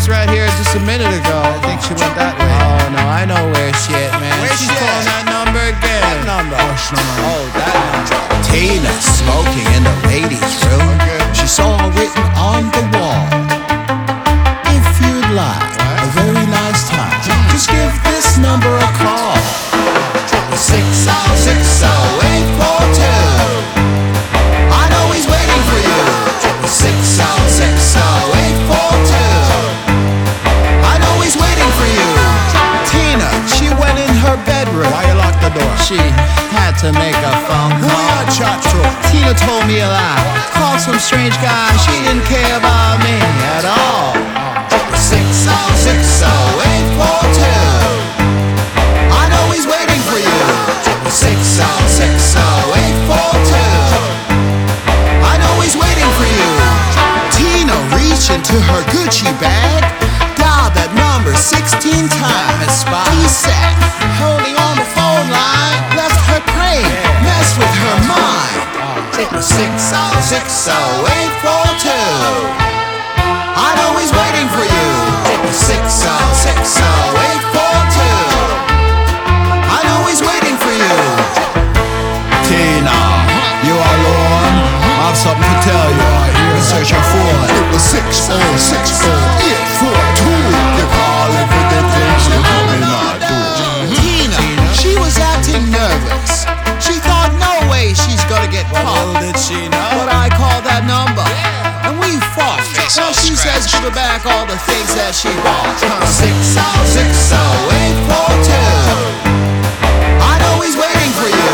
was right here just a minute ago. I think she went that way. Oh no, I know where she at, man. Where's She's she calling at? that number again. What number? Which number? Oh, that number. Tina smoking in the ladies' room. She saw written on the wall, if you'd like a very nice time, just give this number a call. 6060842. I know he's waiting for you. 6060842. I know he's waiting for you. Tina, she went in her bedroom. Why you lock the door? She had to make a phone Who call. you chat to? Tina told me a lie. Called some strange guy. She didn't care about me at all. 6060842. I know he's waiting for you. 6060842. I know he's waiting for you. Tina reached into her Gucci bag, dialed that number 16 times. He sat, holding on the phone line, left her praying, messed with her mind. 6060842. I know he's waiting for you. 6060842. I know he's waiting for you. Tina, you alone? I have something to tell you. Search your phone. It was 6060842. You're calling for the things you told me not to. Tina, she was acting nervous. She thought no way she's gonna get caught. Well, did she know? But I called that number, and we fought. Now she says give her back all the things that she bought. 6060842. I know he's waiting for you.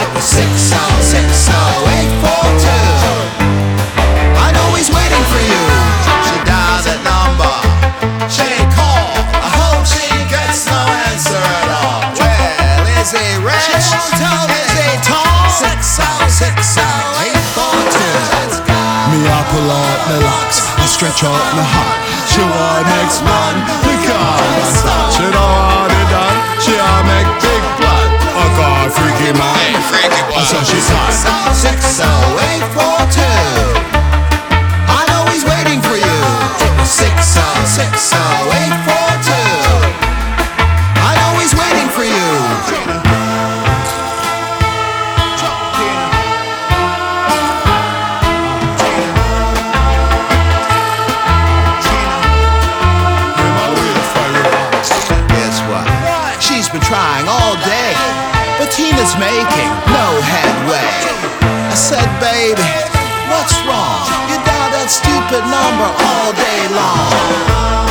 6060842. I know he's waiting for you. She dialed that number. She called. I hope she gets no answer at all. Well, is he rich? She won't tell me. Is he tall? 6060842. Me, I pull out the locks, I stretch out my heart. She want next man, we can't stop. She don't want it done, she a make big plan. I call freaky man. Hey, freaky boy. So she thought 60842. I know he's waiting for you. 6060842. I know he's waiting for you. Guess what? She's been trying all day, but Tina's making no headway. I said, baby, what's wrong? You dial that stupid number all day long.